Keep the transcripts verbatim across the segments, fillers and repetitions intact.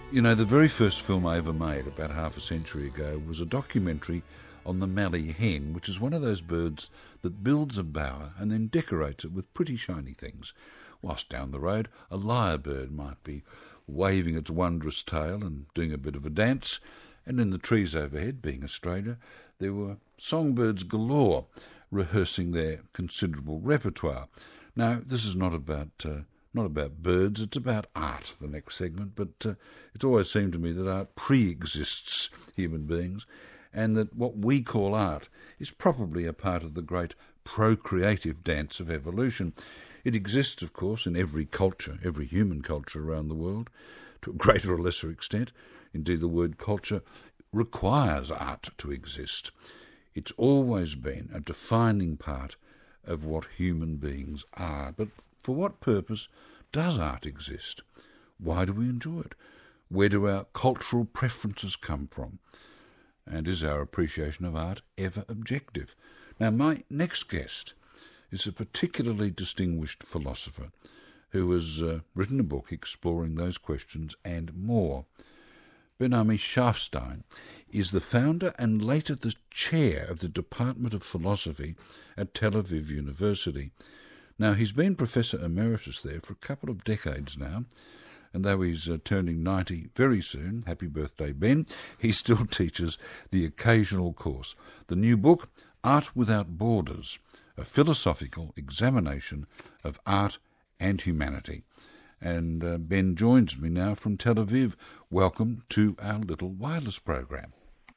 You know, the very first film I ever made about half a century ago was a documentary on the mallee hen, which is one of those birds that builds a bower and then decorates it with pretty shiny things, whilst down the road a lyrebird might be waving its wondrous tail and doing a bit of a dance, and in the trees overhead, being Australia, there were songbirds galore rehearsing their considerable repertoire. Now, this is not about uh, not about birds, it's about art, the next segment, but uh, it's always seemed to me that art pre-exists human beings, and that what we call art is probably a part of the great procreative dance of evolution. It exists, of course, in every culture, every human culture around the world, to a greater or lesser extent. Indeed, the word culture requires art to exist. It's always been a defining part of what human beings are. But for what purpose does art exist? Why do we enjoy it? Where do our cultural preferences come from? And is our appreciation of art ever objective? Now, my next guest is a particularly distinguished philosopher who has uh, written a book exploring those questions and more. Ben-Ami Sharfstein is the founder and later the chair of the Department of Philosophy at Tel Aviv University. Now, he's been Professor Emeritus there for a couple of decades now, and though he's uh, turning ninety very soon, happy birthday, Ben, he still teaches the occasional course. The new book, Art Without Borders, a philosophical examination of art and humanity. And uh, Ben joins me now from Tel Aviv. Welcome to our little wireless program.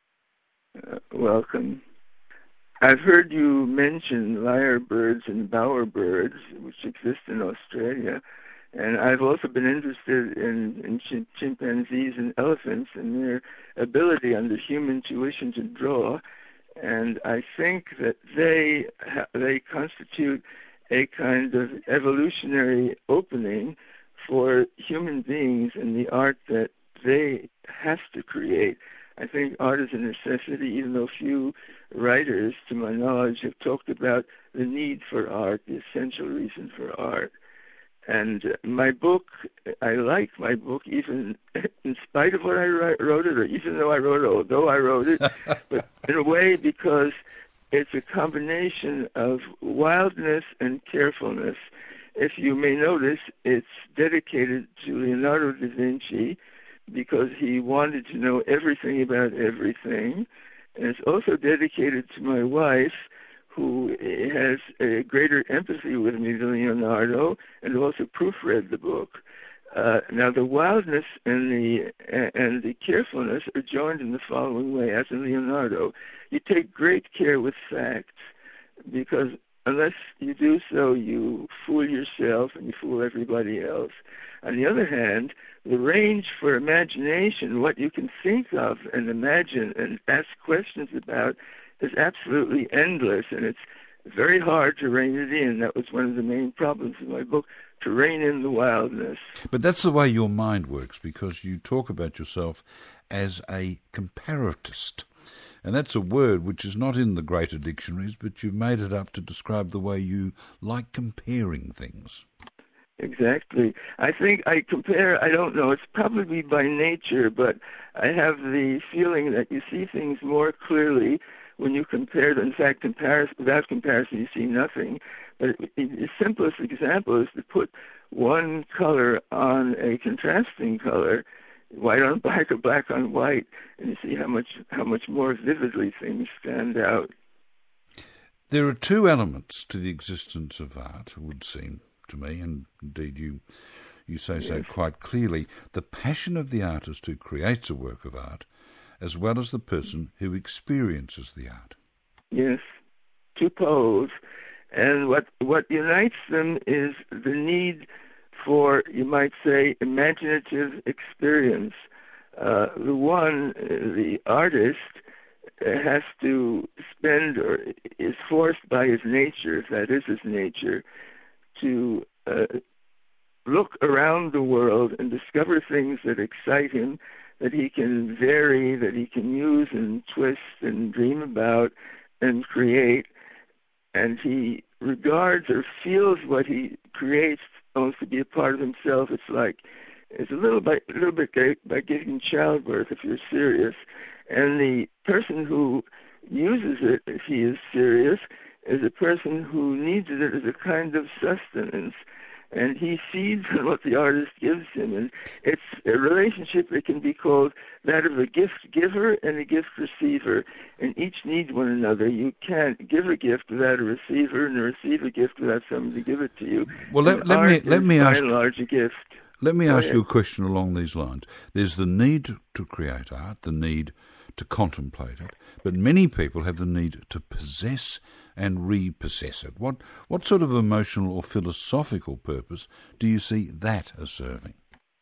Uh, welcome. I've heard you mention lyrebirds and bowerbirds, which exist in Australia, and I've also been interested in, in chim- chimpanzees and elephants and their ability under human tuition to draw, and I think that they ha- they constitute a kind of evolutionary opening for human beings in the art that they have to create. I think art is a necessity, even though few writers, to my knowledge, have talked about the need for art, the essential reason for art. And uh, my book, I like my book, even in spite of what I wrote it, or even though I wrote it, although I wrote it, but in a way because it's a combination of wildness and carefulness. If you may notice, it's dedicated to Leonardo da Vinci because he wanted to know everything about everything. And it's also dedicated to my wife, who has a greater empathy with me than Leonardo, and also proofread the book. Uh, now, the wildness and the and the carefulness are joined in the following way, as in Leonardo. You take great care with facts, because unless you do so, you fool yourself and you fool everybody else. On the other hand, the range for imagination, what you can think of and imagine and ask questions about, is absolutely endless, and it's very hard to rein it in. That was one of the main problems in my book, to rein in the wildness. But that's the way your mind works, because you talk about yourself as a comparatist. And that's a word which is not in the greater dictionaries, but you've made it up to describe the way you like comparing things. Exactly. I think I compare, I don't know, it's probably by nature, but I have the feeling that you see things more clearly when you compare them. In fact, comparison, without comparison, you see nothing. But the simplest example is to put one color on a contrasting color, white on black or black on white, and you see how much how much more vividly things stand out. There are two elements to the existence of art, it would seem to me, and indeed you you say so yes. quite clearly. The passion of the artist who creates a work of art, as well as the person who experiences the art. Yes, two poles. And what what unites them is the need for, you might say, imaginative experience. Uh, the one, the artist, has to spend, or is forced by his nature, if that is his nature, to uh, look around the world and discover things that excite him, that he can vary, that he can use and twist and dream about and create. And he regards or feels what he creates almost to be a part of himself. It's like is a little bit, a little bit by giving childbirth if you're serious, and the person who uses it, if he is serious, is a person who needs it as a kind of sustenance, and he feeds on what the artist gives him. And it's a relationship that can be called that of a gift giver and a gift receiver, and each needs one another. You can't give a gift without a receiver, and receive a gift without somebody to give it to you. Well, let, let me let me ask. By and large, a gift. Let me ask you a question along these lines. There's the need to create art, the need to contemplate it, but many people have the need to possess and repossess it. What what sort of emotional or philosophical purpose do you see that as serving?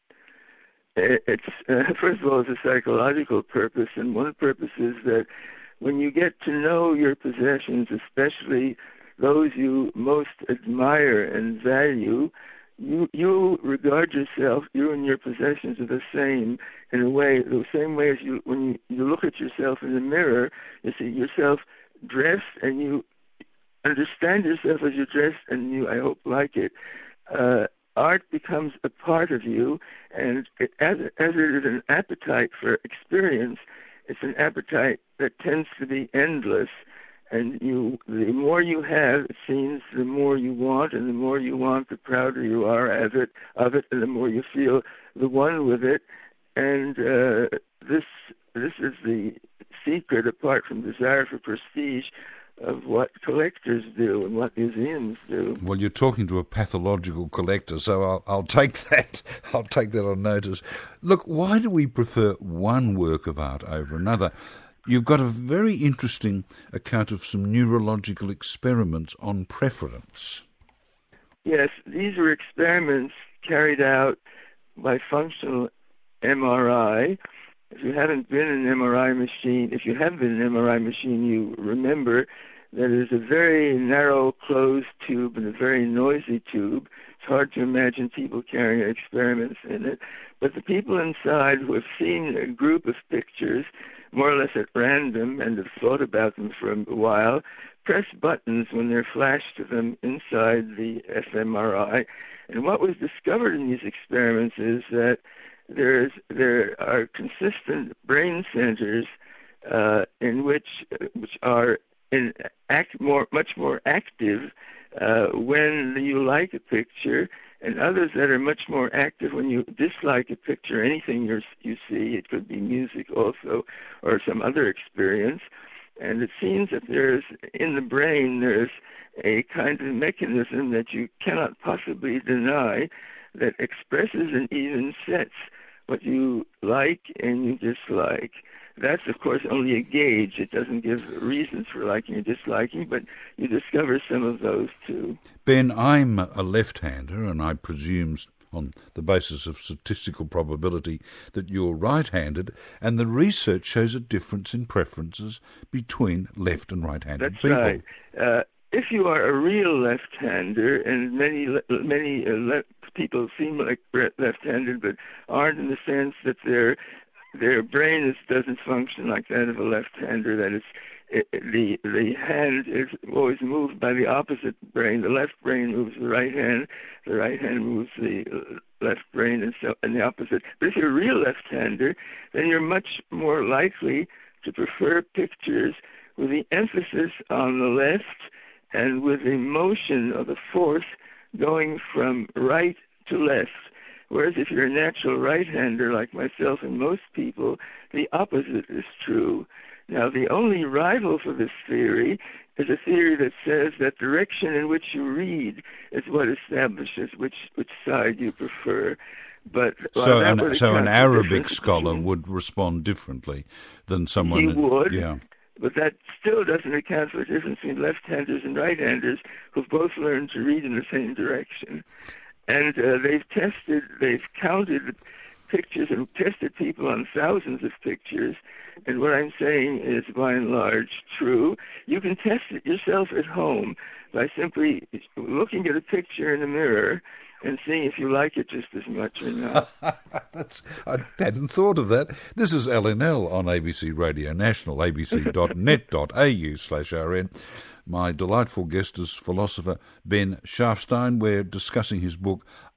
It's uh, first of all, it's a psychological purpose, and one purpose is that when you get to know your possessions, especially those you most admire and value, you you regard yourself, you and your possessions are the same in a way, the same way as you when you, you look at yourself in the mirror, you see yourself dressed and you understand yourself as you're dressed, and you, I hope, like it. Uh, art becomes a part of you, and it, as, as it is an appetite for experience, it's an appetite that tends to be endless. And you, the more you have, it seems, the more you want, and the more you want, the prouder you are of it, of it, and the more you feel the one with it. And uh, this, this is the secret, apart from desire for prestige, of what collectors do and what museums do. Well, you're talking to a pathological collector, so I'll, I'll take that. I'll take that on notice. Look, why do we prefer one work of art over another? You've got a very interesting account of some neurological experiments on preference. Yes, these were experiments carried out by functional M R I. If you haven't been in an M R I machine, if you have been in an M R I machine, you remember that it is a very narrow closed tube and a very noisy tube. It's hard to imagine people carrying experiments in it. But the people inside who have seen a group of pictures, more or less at random, and have thought about them for a while, press buttons when they're flashed to them inside the fMRI. And what was discovered in these experiments is that there's there are consistent brain centers uh, in which which are in act more much more active uh, when you like a picture, and others that are much more active when you dislike a picture. Anything you you see, it could be music also, or some other experience. And it seems that there's in the brain there's a kind of mechanism that you cannot possibly deny that expresses and even sets what you like and you dislike. That's, of course, only a gauge. It doesn't give reasons for liking or disliking, but you discover some of those too. Ben, I'm a left-hander, and I presume on the basis of statistical probability that you're right-handed, and the research shows a difference in preferences between left and right-handed That's people. Right. Uh, if you are a real left-hander, and many many uh, le- people seem like left-handed but aren't, in the sense that their their brain is, doesn't function like that of a left-hander. That is, it, the the hand is always moved by the opposite brain. The left brain moves the right hand. The right hand moves the left brain, and so and the opposite. But if you're a real left-hander, then you're much more likely to prefer pictures with the emphasis on the left and with the motion of the force going from right to left. Whereas if you're a natural right-hander like myself and most people, the opposite is true. Now, the only rival for this theory is a theory that says that direction in which you read is what establishes which, which side you prefer. But so, an, so an Arabic scholar between, would respond differently than someone. He in, would. Yeah. But that still doesn't account for the difference between left-handers and right-handers who've both learned to read in the same direction. And uh, they've tested, they've counted pictures and tested people on thousands of pictures. And what I'm saying is, by and large, true. You can test it yourself at home by simply looking at a picture in a mirror and seeing if you like it just as much or not. That's, I hadn't thought of that. This is L N L on A B C Radio National, a b c dot net dot a u slash r n. My delightful guest is philosopher Ben Sharfstein. We're discussing his book,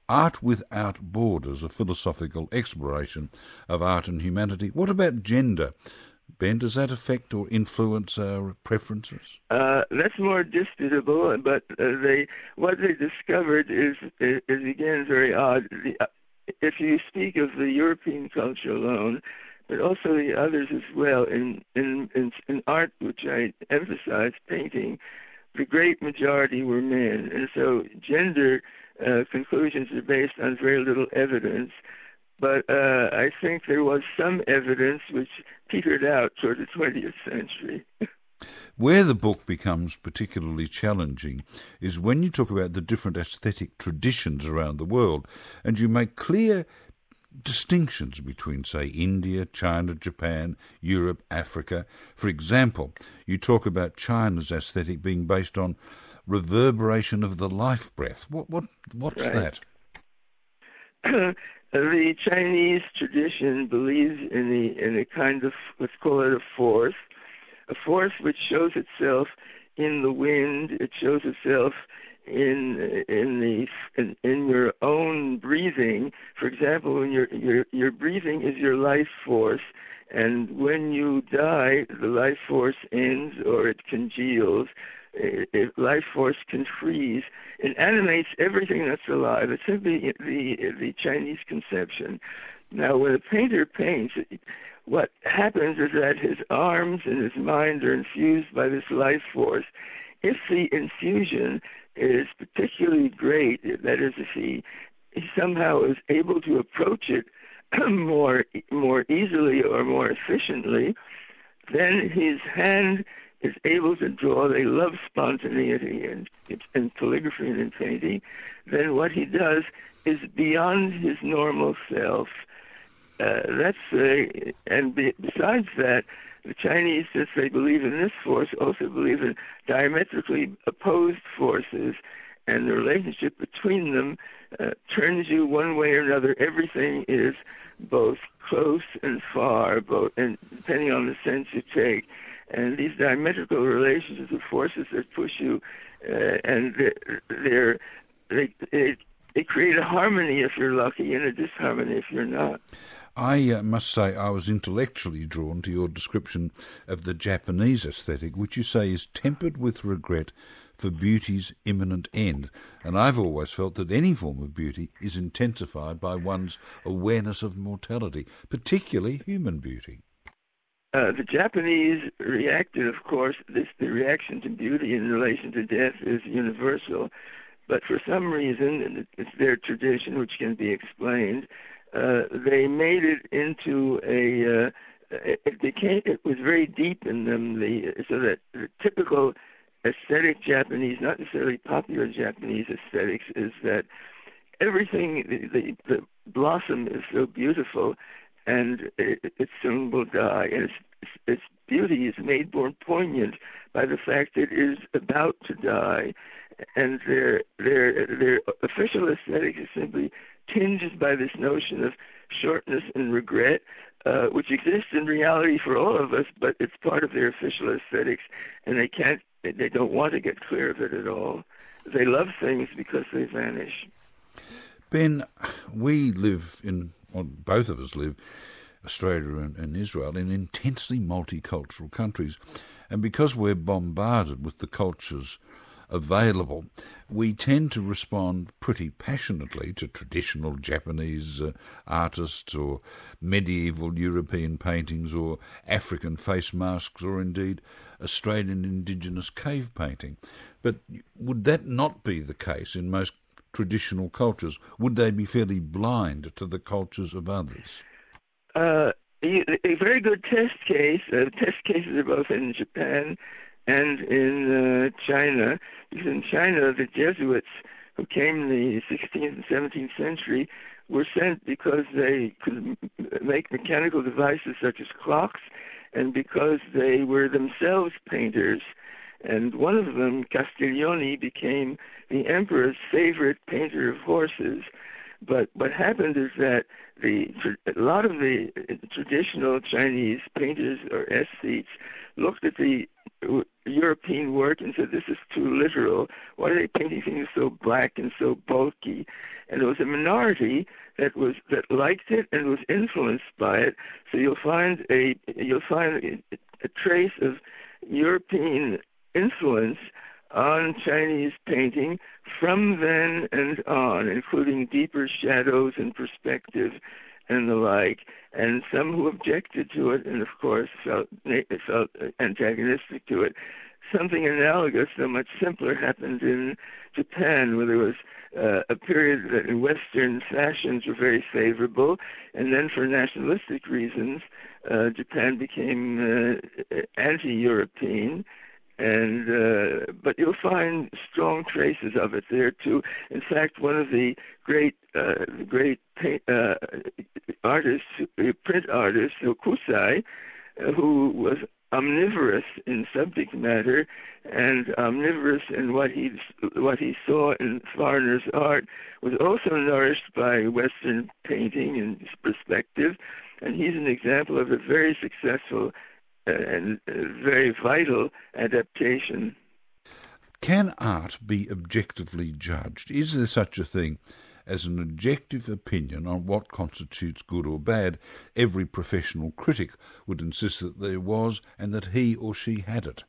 Art Without Borders, a philosophical exploration of art and humanity. What about gender? Ben, does that affect or influence our preferences? Uh, that's more disputable, but uh, they what they discovered is, is, is again very odd. The, uh, if you speak of the European culture alone, but also the others as well, in, in, in, in art, which I emphasize, painting, the great majority were men. And so gender uh, conclusions are based on very little evidence. But uh, I think there was some evidence which petered out toward the twentieth century. Where the book becomes particularly challenging is when you talk about the different aesthetic traditions around the world, and you make clear distinctions between, say, India, China, Japan, Europe, Africa. For example, you talk about China's aesthetic being based on reverberation of the life breath. What what what's Right. that? The Chinese tradition believes in the in a kind of, let's call it a force, a force which shows itself in the wind. It shows itself in in the in, in your own breathing. For example, when your your your breathing is your life force, and when you die, the life force ends or it congeals. It, life force can freeze. It animates everything that's alive. It's simply the the Chinese conception. Now, when a painter paints, what happens is that his arms and his mind are infused by this life force. If the infusion is particularly great, that is, if he, he somehow is able to approach it more more easily or more efficiently, then his hand is able to draw. They love spontaneity and in calligraphy and in painting. Then what he does is beyond his normal self. Uh, that's uh, and be, besides that, the Chinese, since they believe in this force, also believe in diametrically opposed forces, and the relationship between them uh, turns you one way or another. Everything is both close and far, both, and depending on the sense you take. And these diametrical relationships of forces that push you, uh, and they're, they, they, they create a harmony if you're lucky and a disharmony if you're not. I uh, must say I was intellectually drawn to your description of the Japanese aesthetic, which you say is tempered with regret for beauty's imminent end. And I've always felt that any form of beauty is intensified by one's awareness of mortality, particularly human beauty. Uh, the Japanese reacted, of course, this the reaction to beauty in relation to death is universal, but for some reason, and it's their tradition, which can be explained, uh, they made it into a, uh, it became, it was very deep in them, the, so that the typical aesthetic Japanese, not necessarily popular Japanese aesthetics, is that everything, the, the, the blossom is so beautiful, and it, it soon will die. And its, its beauty is made more poignant by the fact that it is about to die. And their their their official aesthetic is simply tinged by this notion of shortness and regret, uh, which exists in reality for all of us, but it's part of their official aesthetics, and they can't, they don't want to get clear of it at all. They love things because they vanish. Ben, we live in, well, both of us live, Australia and, and Israel, in intensely multicultural countries. And because we're bombarded with the cultures available, we tend to respond pretty passionately to traditional Japanese uh, artists or medieval European paintings or African face masks or indeed Australian indigenous cave painting. But would that not be the case in most traditional cultures? Would they be fairly blind to the cultures of others? Uh, a very good test case, uh, test cases are both in Japan and in uh, China, because in China the Jesuits who came in the sixteenth and seventeenth century were sent because they could make mechanical devices such as clocks, and because they were themselves painters. And one of them, Castiglione, became the emperor's favorite painter of horses. But what happened is that the a lot of the traditional Chinese painters or aesthetes looked at the European work and said, this is too literal. Why are they painting things so black and so bulky? And there was a minority that was that liked it and was influenced by it. So you'll find a you'll find a, a trace of European influence on Chinese painting from then and on, including deeper shadows and perspective and the like, and some who objected to it and, of course, felt, felt antagonistic to it. Something analogous, though much simpler, happened in Japan, where there was uh, a period that in Western fashions were very favorable, and then for nationalistic reasons, uh, Japan became uh, anti-European. And uh, but you'll find strong traces of it there too. In fact, one of the great, uh, the great paint, uh, artists, print artists, Hokusai, uh, who was omnivorous in subject matter and omnivorous in what he what he saw in foreigners' art, was also nourished by Western painting and perspective, and he's an example of a very successful and very vital adaptation. Can art be objectively judged? Is there such a thing as an objective opinion on what constitutes good or bad? Every professional critic would insist that there was and that he or she had it.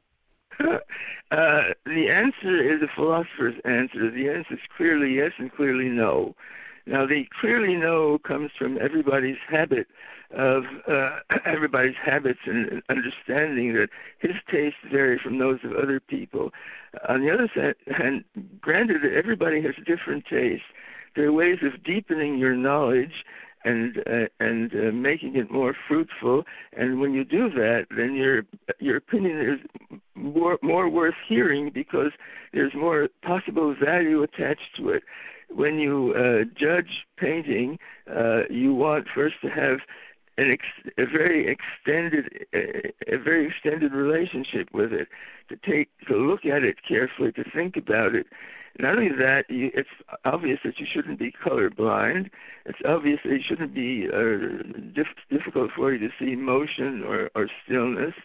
uh, the answer is a philosopher's answer. The answer is clearly yes and clearly no. Now, the clearly no comes from everybody's habit of uh, everybody's habits and understanding that his tastes vary from those of other people. On the other hand, granted that everybody has different tastes, there are ways of deepening your knowledge and uh, and uh, making it more fruitful. And when you do that, then your your opinion is more more worth hearing because there's more possible value attached to it. When you uh, judge painting, uh, you want first to have an ex- a very extended, a, a very extended relationship with it, to take, to look at it carefully, to think about it. Not only that, you, it's obvious that you shouldn't be colorblind. It's obvious that it shouldn't be uh, diff- difficult for you to see motion or, or stillness.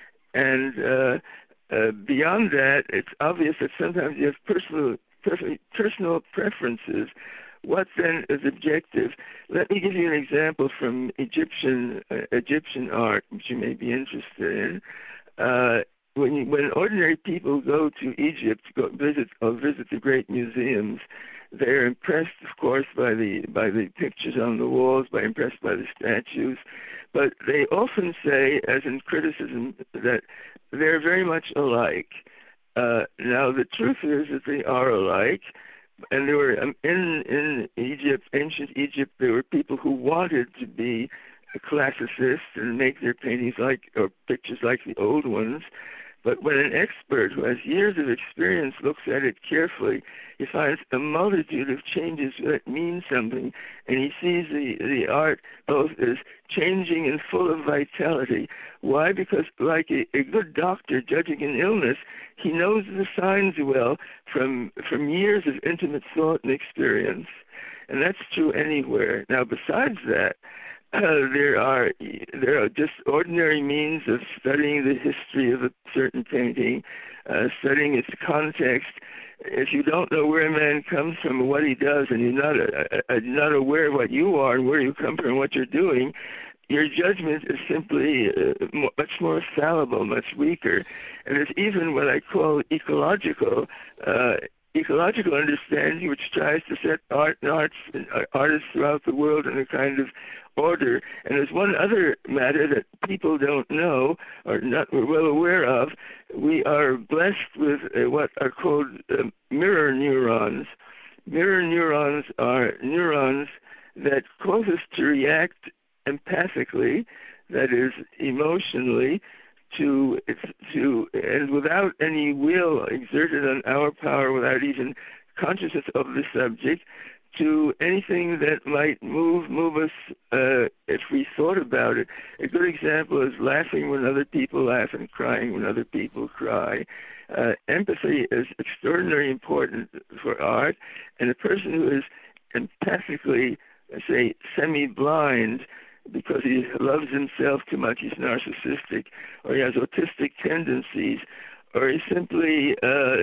And uh, uh, beyond that, it's obvious that sometimes you have personal personal preferences. What then is objective? Let me give you an example from Egyptian uh, Egyptian art, which you may be interested in. Uh, when you, when ordinary people go to Egypt, go visit or visit the great museums, they're impressed, of course, by the by the pictures on the walls, by impressed by the statues, but they often say, as in criticism, that they're very much alike. Uh, now, the truth is that they are alike, and there were um, in in Egypt, ancient Egypt, there were people who wanted to be classicists and make their paintings like or pictures like the old ones. But when an expert who has years of experience looks at it carefully, he finds a multitude of changes that mean something, and he sees the, the art both as changing and full of vitality. Why? Because like a, a good doctor judging an illness, he knows the signs well from from years of intimate thought and experience. And that's true anywhere. Now, besides that, Uh, there are there are just ordinary means of studying the history of a certain painting, uh, studying its context. If you don't know where a man comes from or what he does, and you're not uh, uh, not aware of what you are and where you come from and what you're doing, your judgment is simply uh, more, much more fallible, much weaker. And there's even what I call ecological. Uh, ecological understanding, which tries to set art and arts and artists throughout the world in a kind of order. And there's one other matter that people don't know or not well aware of. We are blessed with uh, what are called uh, mirror neurons. Mirror neurons are neurons that cause us to react empathically, that is, emotionally, to to and without any will exerted on our power, without even consciousness of the subject, to anything that might move move us uh, if we thought about it. A good example is laughing when other people laugh and crying when other people cry. Uh, empathy is extraordinarily important for art, and a person who is empathically, say, semi-blind because he loves himself too much, he's narcissistic, or he has autistic tendencies, or he simply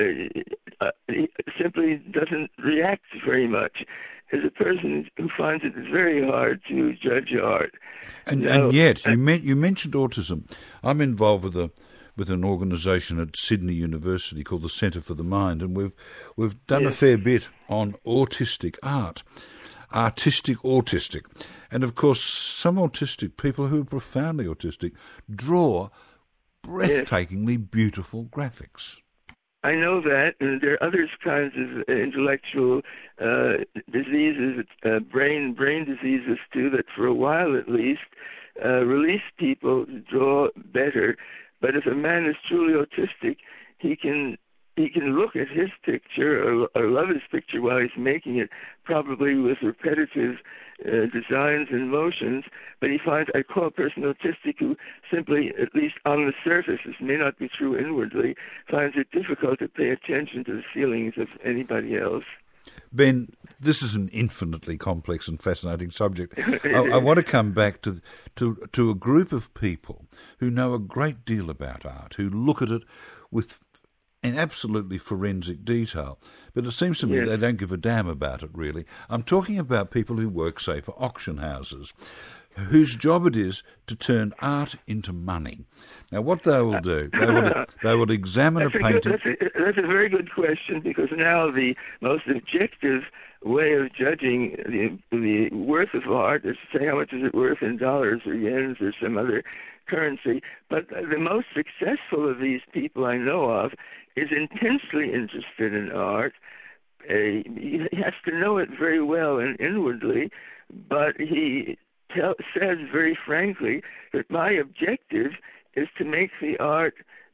uh, uh, he simply doesn't react very much, is a person who finds it very hard to judge art. And, now, and yet, you, me- you mentioned autism. I'm involved with a with an organisation at Sydney University called the Centre for the Mind, and we've we've done yes. a fair bit on autistic art, artistic autistic. And of course, some autistic people who are profoundly autistic draw breathtakingly yes. beautiful graphics. I know that, and there are other kinds of intellectual uh, diseases, uh, brain brain diseases too, that for a while at least uh, release people to draw better. But if a man is truly autistic, he can he can look at his picture or, or love his picture while he's making it, probably with repetitive uh, designs and motions. But he finds, I call a person autistic who simply, at least on the surface, this may not be true inwardly, finds it difficult to pay attention to the feelings of anybody else. Ben, this is an infinitely complex and fascinating subject. I, I want to come back to, to to a group of people who know a great deal about art, who look at it with an absolutely forensic detail. But it seems to me yes. they don't give a damn about it, really. I'm talking about people who work, say, for auction houses, whose job it is to turn art into money. Now, what they will do, they will, they will examine that's a painting... A good, that's, a, that's a very good question, because now the most objective way of judging the, the worth of art is to say how much is it worth in dollars or yens or some other currency. But the most successful of these people I know of is intensely interested in art. Uh, he has to know it very well and inwardly, but he tell, says very frankly that my objective is to make the art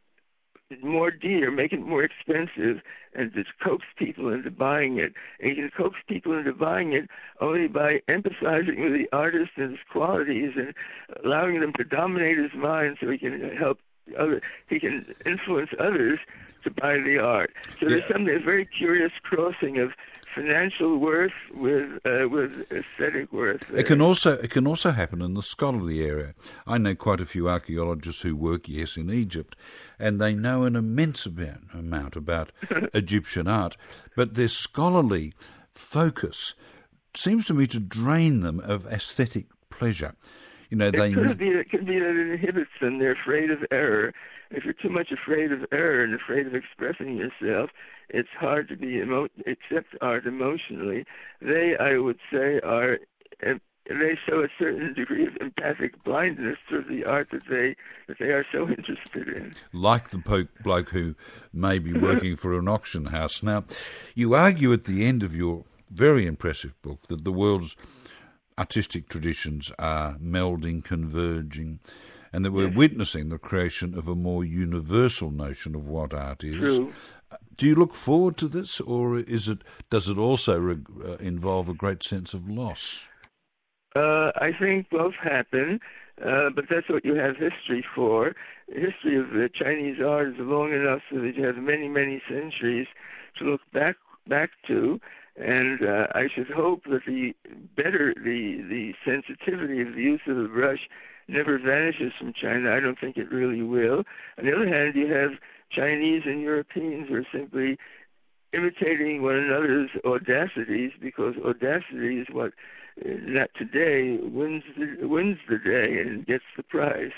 more dear, make it more expensive, and to coax people into buying it. And you can coax people into buying it only by empathizing with the artist and his qualities and allowing them to dominate his mind so he can help other, he can influence others to buy the art. So there's some there's very curious crossing of financial worth with uh, with aesthetic worth. There. It can also it can also happen in the scholarly area. I know quite a few archaeologists who work, yes, in Egypt, and they know an immense amount, amount about Egyptian art, but their scholarly focus seems to me to drain them of aesthetic pleasure. You know, it they could be it could be that it inhibits them. They're afraid of error. If you're too much afraid of error and afraid of expressing yourself, it's hard to be emo- accept art emotionally. They, I would say, are they show a certain degree of empathic blindness to the art that they that they are so interested in. Like the po- bloke who may be working for an auction house. Now, you argue at the end of your very impressive book that the world's artistic traditions are melding, converging, and that we're yes. witnessing the creation of a more universal notion of what art is. True. Do you look forward to this, or is it does it also re- uh, involve a great sense of loss? Uh, I think both happen, uh, but that's what you have history for. The history of the Chinese art is long enough so that you have many, many centuries to look back back to. And uh, I should hope that the better the the sensitivity of the use of the brush never vanishes from China. I don't think it really will. On the other hand, you have Chinese and Europeans who are simply imitating one another's audacities, because audacity is what, uh, not today, wins the, wins the day and gets the prize.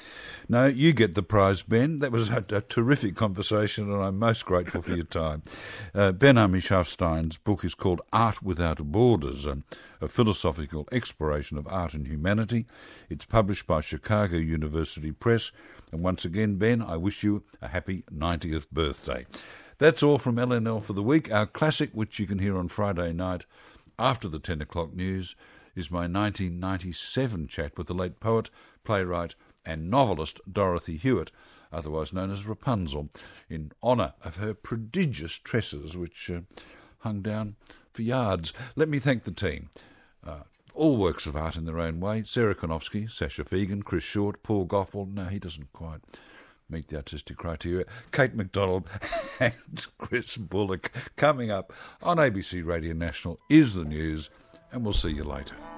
No, you get the prize, Ben. That was a, a terrific conversation, and I'm most grateful for your time. Uh, Ben Armey-Schafstein's book is called Art Without Borders, a, a philosophical exploration of art and humanity. It's published by Chicago University Press. And once again, Ben, I wish you a happy ninetieth birthday. That's all from L N L for the week. Our classic, which you can hear on Friday night after the ten o'clock news, is my nineteen ninety-seven chat with the late poet, playwright, and novelist Dorothy Hewitt, otherwise known as Rapunzel, in honour of her prodigious tresses, which uh, hung down for yards. Let me thank the team. Uh, all works of art in their own way. Sarah Konofsky, Sasha Fegan, Chris Short, Paul Goffel. No, he doesn't quite meet the artistic criteria. Kate McDonald and Chris Bullock. Coming up on A B C Radio National is the news, and we'll see you later.